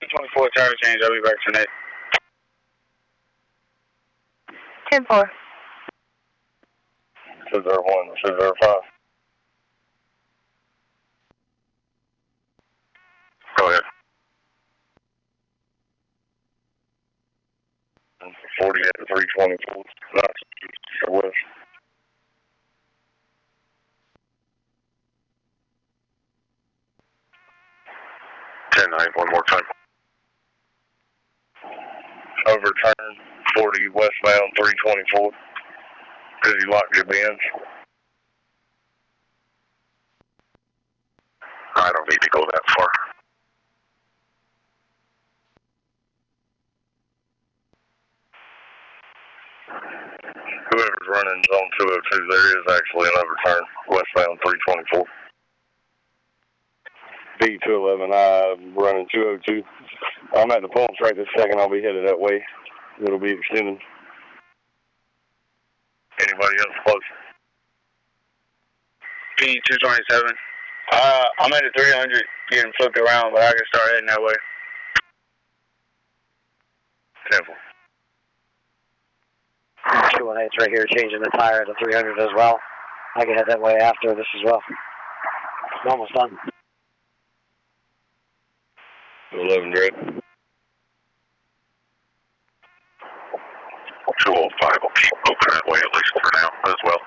224 tower change. I'll be back tonight. 10-4. 201, 205. Go ahead. 40 at 324. West. 10-9, one more time. Overturn 40 westbound 324. Because you locked your bins. I don't need to go that far. Whoever's running zone 202, there is actually an overturn westbound 324. B211, I'm running 202. I'm at the pumps right this second. I'll be headed that way. It'll be extending. Anybody else close? B227. I'm at the 300 getting flipped around, but I can start heading that way. Temple. 218's right here changing the tire to 300 as well. I can head that way after this as well. I'm almost done. 11 direct. 205 will keep moving that way at least for now as well.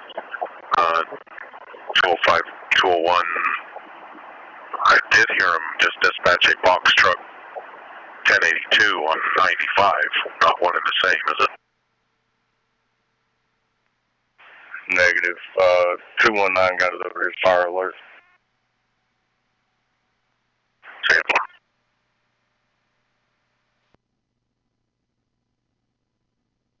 205, 201. I did hear him just dispatch a box truck 1082 on 95. Not one and the same, is it? Negative. 219 got it over his fire alert.